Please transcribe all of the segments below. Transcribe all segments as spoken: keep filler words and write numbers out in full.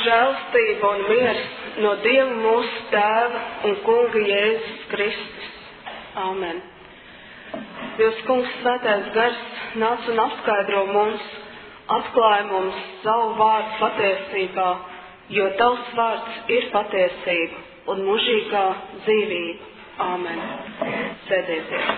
žēlastība un miers no Dieva mūsu Tēva un Kunga Jēzus Kristus. Āmen. Dievs Kungs, Svētais Gars, nāc un apskaidro mums, atklāj mums savu vārdu patiesībā, jo tavs vārds ir patiesība un mūžīgā dzīvība. Āmen. Sēdieties.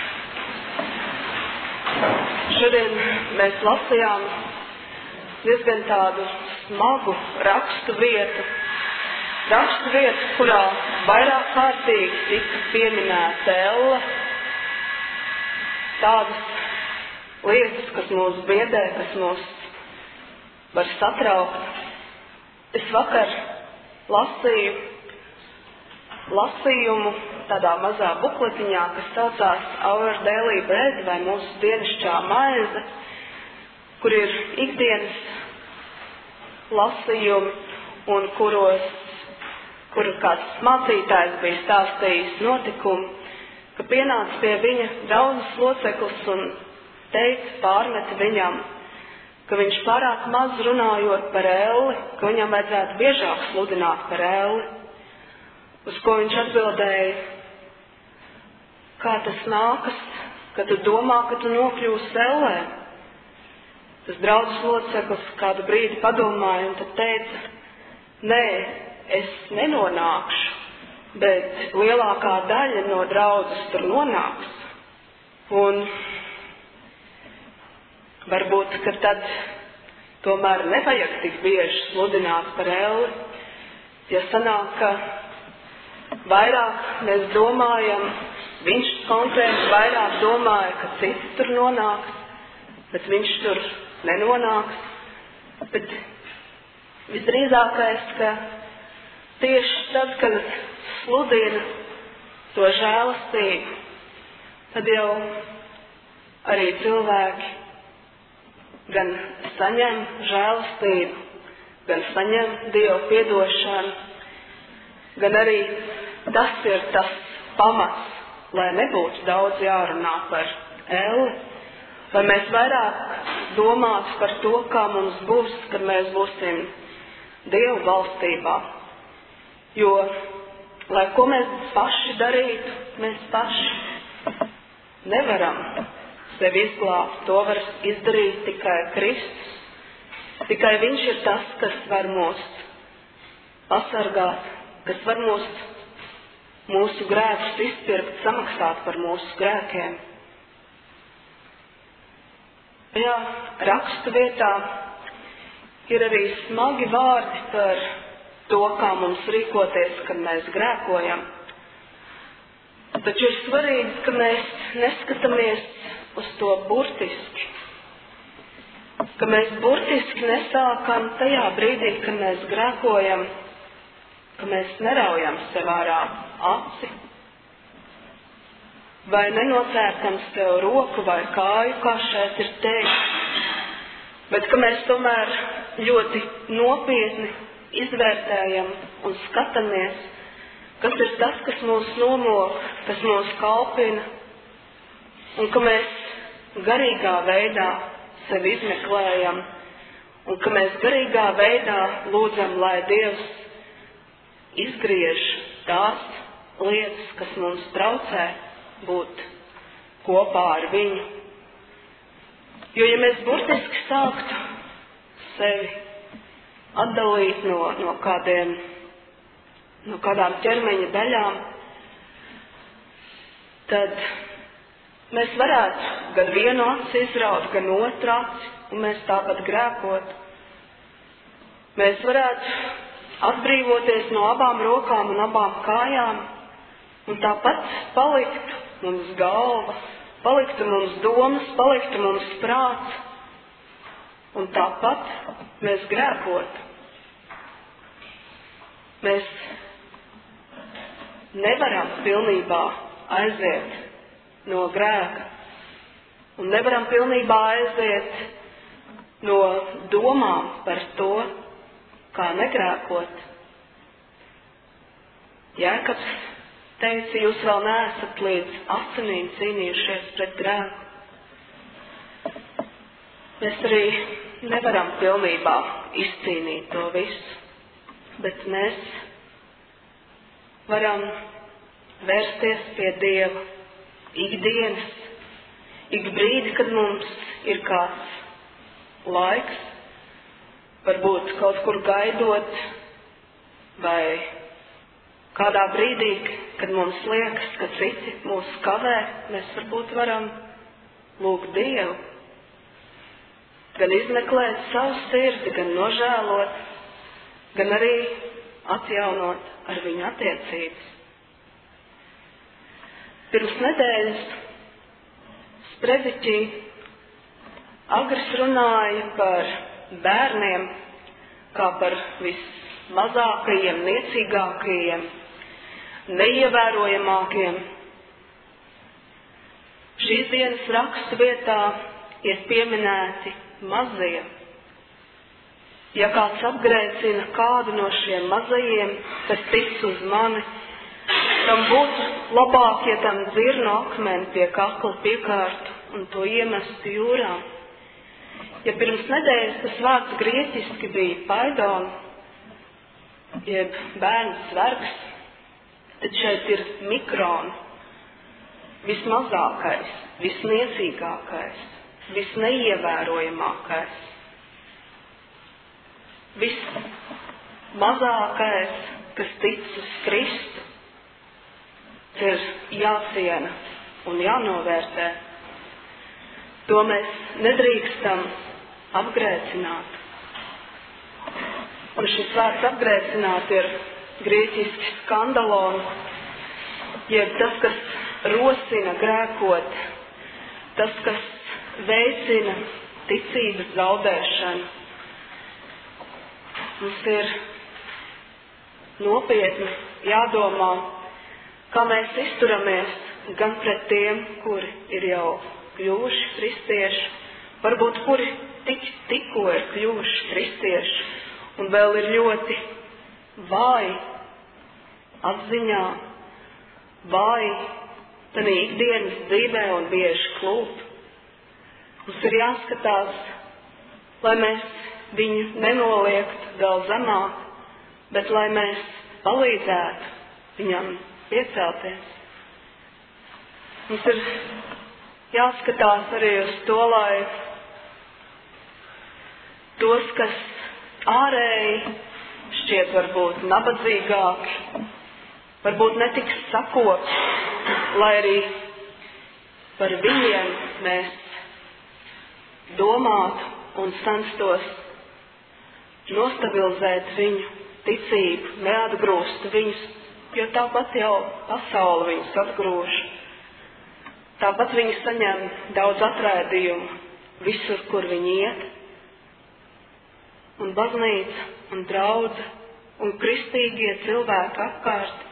Šodien mēs lasījām diezgan tādu smagu rakstu vietu. Rakstu vietu, kurā vairāk kārtīgi tika pieminēta elle. Tādas lietas, kas mūs biedē, kas mūs var satraukt. Es vakar lasīju lasījumu tādā mazā bukletiņā, kas saucās Our Daily Bread vai mūsu dienasčā maize, kur ir ikdienas lasījumi un kuros, kur kāds mācītājs bija stāstījis notikumu, ka pienāca pie viņa draudzes loceklis un teica, pārmeta viņam, ka viņš pārāk maz runājot par elli, ka viņam vajadzētu biežāk sludināt par elli. Uz ko viņš atbildēja, kā tas nākas, ka tu domā, ka tu nokļūsi ellē. Tas draudzes loceklis kādu brīdi padomāja un tad teica, nē, es nenonākšu, bet lielākā daļa no draudzes tur nonāks. Un varbūt, ka tad tomēr nevajag tik bieži sludināt par elli, ja sanāk, ka vairāk mēs domājam, viņš konkrēti vairāk domāja, ka cits tur nonāks, bet viņš tur nenonāks. Bet visdrīzākais, ka tieši tad, kad sludina to žēlastību, tad jau arī cilvēki gan saņem žēlastību, gan saņem Dievu piedošanu, gan arī tas ir tas pamats, lai nebūtu daudz jārunā par elli, lai mēs vairāk domātu par to, kā mums būs, kad mēs būsim Dievu valstībā. Jo, lai ko mēs paši darītu, mēs paši nevaram sevi izglābt. To var izdarīt tikai Kristus. Tikai viņš ir tas, kas var mūs pasargāt, kas var mūs, mūsu grēkus izpirkt, samaksāt par mūsu grēkiem. Jā, rakstu vietā ir arī smagi vārdi par to, kā mums rīkoties, kad mēs grēkojam. Taču ir svarīgi, ka mēs neskatāmies uz to burtiski. Ka mēs burtiski nesākam tajā brīdī, kad mēs grēkojam, ka mēs neraujam sev ārā aci, vai nenocērtam sev roku vai kāju, kā šeit ir teikts, bet ka mēs tomēr ļoti nopietni izvērtējam un skatāmies, kas ir tas, kas mūs nomok, kas mūs kalpina, un ka mēs garīgā veidā sevi izmeklējam, un ka mēs garīgā veidā lūdzam, lai Dievs izgriež tās lietas, kas mums traucē būt kopā ar viņu. Jo, ja mēs burtiski sāktu sevi atdalīt no, no kādiem, no kādām ķermeņa daļām, tad mēs varētu gan vienu aci izraut, gan otru aci, un mēs tāpat grēkot. Mēs varētu atbrīvoties no abām rokām un abām kājām, un tāpat paliktu mums galva, paliktu mums domas, paliktu mums prāts, un tāpat mēs grēkotu. Mēs nevaram pilnībā aiziet no grēka, un nevaram pilnībā aiziet no domām par to, kā negrēkot. Jēkabs teica, jūs vēl neesat līdz asinīm cīnījušies pret grēku. Mēs arī nevaram pilnībā izcīnīt to visu. bet mēs varam vērsties pie Dieva ikdienas, ik brīdi, kad mums ir kāds laiks, varbūt kaut kur gaidot, vai kādā brīdī, kad mums liekas, ka citi mūs kavē, mēs varbūt varam lūgt Dievu, gan izmeklēt savu sirdi, gan nožēlot, gan arī atjaunot ar viņu attiecības. Pirms nedēļas sprediķī Agris runāja par bērniem kā par vismazākajiem, niecīgākajiem, neievērojamākiem. Šīs dienas rakstu vietā ir pieminēti mazie. Ja kāds apgrēcina kādu no šiem mazajiem, kas tic uz mani, tam būtu labāk, ja tam dzirnu akmeni pie kakla piekārtu un to iemestu jūrā. Ja pirms nedēļas tas vārds grieķiski bija paidon, jeb bērns vergs, tad šeit ir mikron, vismazākais, visniecīgākais, visneievērojamākais, vismazākais, kas tic uz Kristu, ir jāciena un jānovērtē. To mēs nedrīkstam apgrēcināt. Un šis vārds apgrēcināt ir grieķiski skandalon, jeb tas, kas rosina grēkot, tas, kas veicina ticības zaudēšanu. Mums ir nopietni jādomā, kā mēs izturamies gan pret tiem, kuri ir jau kļuvuši kristieši, varbūt kuri tik, tikko ir kļuvuši kristieši un vēl ir ļoti vāji atziņā, vāji tādā ikdienas dzīvē un bieži klūp. Mums ir jāskatās, lai mēs viņu nenoliektu vēl zemāk, bet lai mēs palīdzētu viņam piecelties. Mums ir jāskatās arī uz to, lai tos, kas ārēji šķiet varbūt nabadzīgāki, varbūt netiks sakopti, lai arī par viņiem mēs domātu un censtos nostabilizēt viņu ticību, neatgrūst viņus, jo tāpat jau pasaule viņus atgrūž. Tāpat viņi saņem daudz atraidījumu visur, kur viņi iet. Un baznīca, un draudze, un kristīgie cilvēki apkārt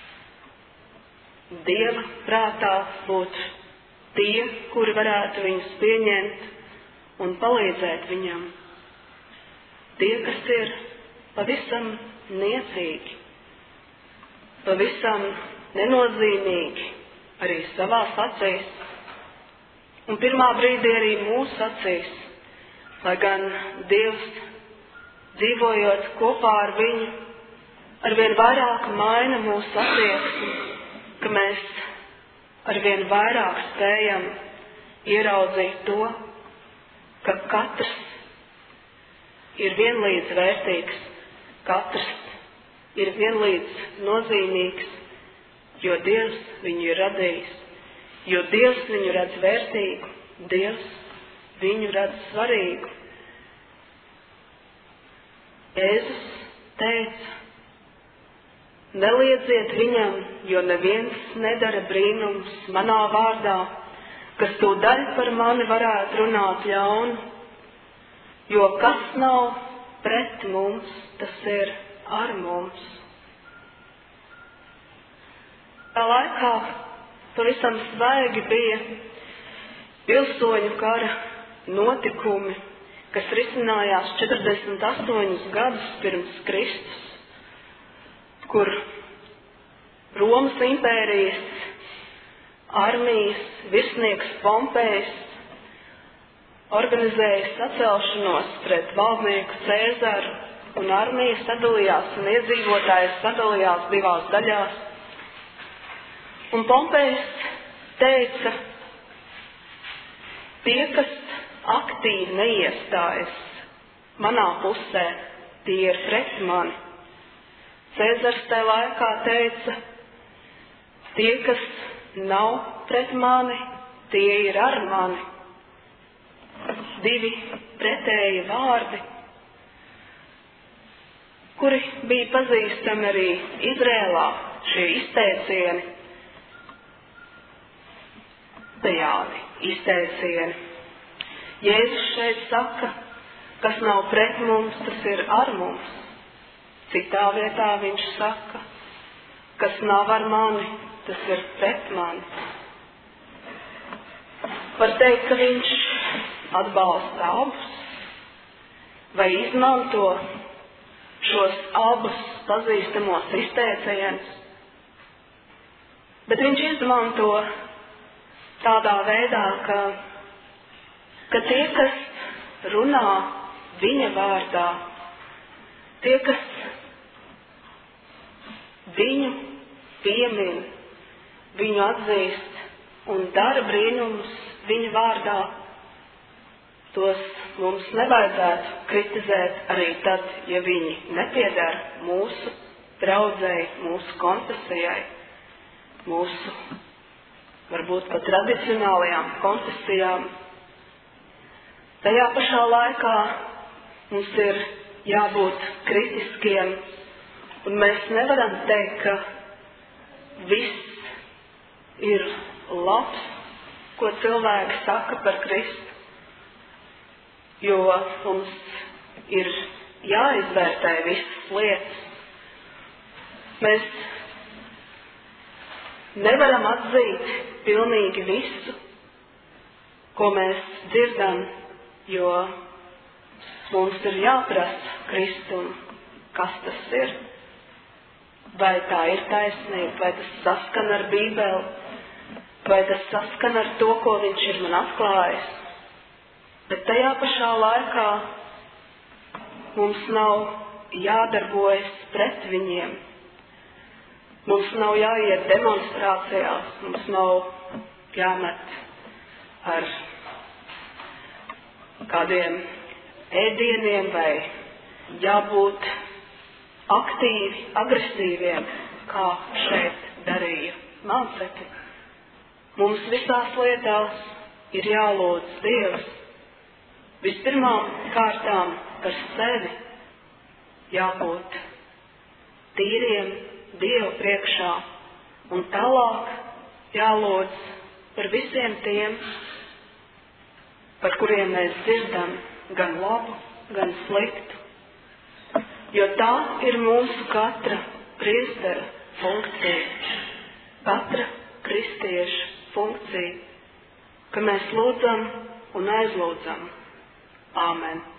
Dieva prātā būtu tie, kuri varētu viņus pieņemt un palīdzēt viņam. Tie, kas ir pavisam niecīgi, pavisam nenozīmīgi arī savās acīs, un pirmā brīdī arī mūsu acīs, lai gan Dievs, dzīvojot kopā ar viņu, arvien vairāk maina mūsu attieksmi, ka mēs arvien vairāk spējam ieraudzīt to, ka katrs ir vienlīdz vērtīgs, katrs ir vienlīdz nozīmīgs, jo Dievs viņu ir radījis, jo Dievs viņu redz vērtīgu, Dievs viņu redz svarīgu. Jēzus teica, neliedziet viņam, jo neviens nedara brīnums manā vārdā, kas tūdaļ par mani varētu runāt ļaunu, jo kas nav pret mums, tas ir ar mums. Tā laikā pavisam svaigi bija pilsoņu kara notikumi, kas risinājās četrdesmit astoņus gadus pirms Kristus, kur Romas impērijas armijas virsnieks Pompejs organizēja sacelšanos pret valdnieku Cēzaru un armija sadalījās, un iedzīvotājs sadalījās divās daļās. Un Pompejs teica, tie, kas aktīvi neiestājas manā pusē, tie ir pret mani. Cēzars tajā laikā teica, tie, kas nav pret mani, tie ir ar mani. Divi pretēji vārdi, kuri bija pazīstami arī Izrēlā, šie izteicieni, tajādi izteicieni. Jēzus šeit saka, kas nav pret mums, tas ir ar mums. Citā vietā viņš saka, kas nav ar mani, tas ir pret mani. Var teikt, ka viņš atbalsta abus, vai izmanto šos abus pazīstamos izteicienus, bet viņš izmanto tādā veidā, ka, ka tie, kas runā viņa vārdā, tie, kas viņu piemin, viņu atzīst un dara brīnumus viņa vārdā, tos mums nevajadzētu kritizēt arī tad, ja viņi nepiedara mūsu draudzei, mūsu konfesijai, mūsu, varbūt pat tradicionālajām konfesijām. Tajā pašā laikā mums ir jābūt kritiskiem, un mēs nevaram teikt, ka viss ir labs, ko cilvēki saka par Kristu, jo mums ir jāizvērtē visas lietas. Mēs nevaram atzīt pilnīgi visu, ko mēs dzirdam, jo mums ir jāprasa Kristum, kas tas ir, vai tā ir taisnība, vai tas saskan ar Bībeli, vai tas saskan ar to, ko viņš ir man atklājis. Bet tajā pašā laikā mums nav jādarbojas pret viņiem. Mums nav jāiet demonstrācijās, mums nav jāmet ar kādiem ēdieniem vai jābūt aktīvi, agresīviem, kā šeit darīja mācekļi. Mums visās lietās ir jālūdz Dievs. Vispirmām kārtām par sevi jābūt tīriem Dievu priekšā, un tālāk jālūdz par visiem tiem, par kuriem mēs dzirdam gan labu, gan sliktu. Jo tā ir mūsu katra priestera funkcija, katra kristieša funkcija, ka mēs lūdzam un aizlūdzam. Āmen.